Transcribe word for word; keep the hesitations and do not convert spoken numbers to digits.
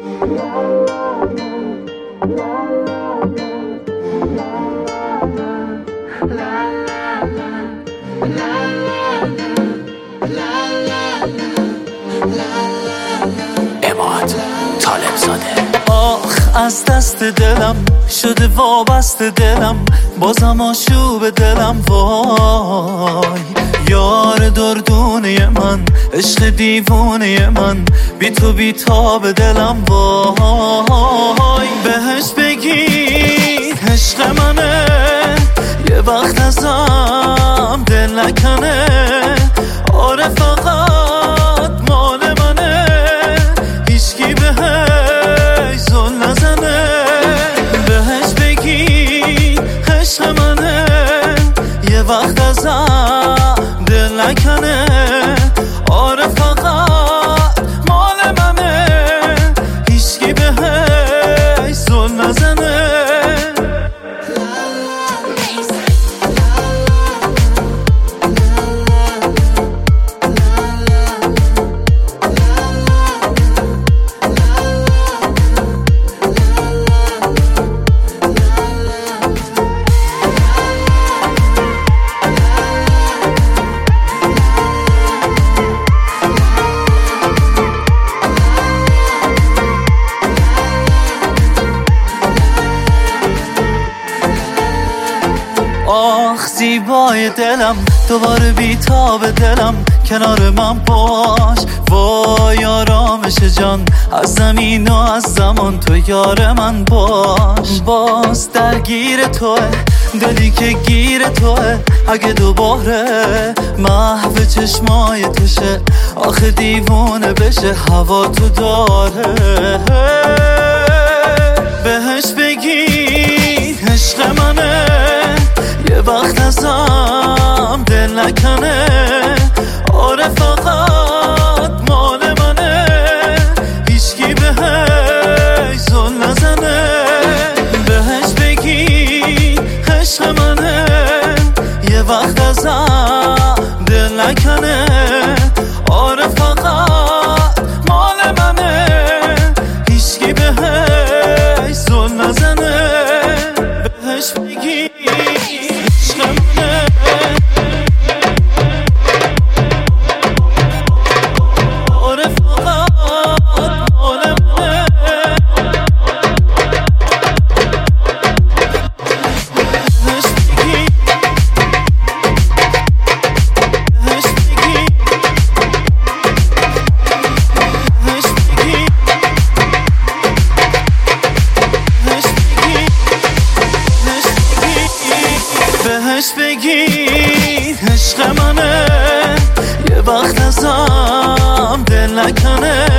عماد طالب زاده. آخ از دست دلم شده وابسته دلم، بازم آشوب دلم وای. یار دردونه من، عشق دیوونه من، بی تو بی تاب دلم وای. بهش بگی عشق منه، یه وقت ازم دل نکنه. آره فقط مال منه، هیچکی بهش زل نزنه. بهش بگی عشق منه، یه وقت ازم دل نکنه. آره فقط مال منه، هیچکی بهش زل نزنه. آخ زیبای دلم، دوباره بیتاب دلم، کنار من باش. وای آرامش جان، از زمین و از زمان تو یار من باش. باز درگیر توه دلی که گیر توه، اگه دوباره محو چشمای توشه، آخه دیوونه بشه هوا تو داره. بهش بگی عشق منه، یه وقت ازم دل نکنه. آره فقط مال منه، هیچکی بهش زل نزنه. بهش بگی عشق منه، یه وقت ازم دل نکنه. آره فقط مال منه، هیچکی بهش زل نزنه. بهش بگی بهش بگی عشق منه، یه وقت ازم دل نکنه.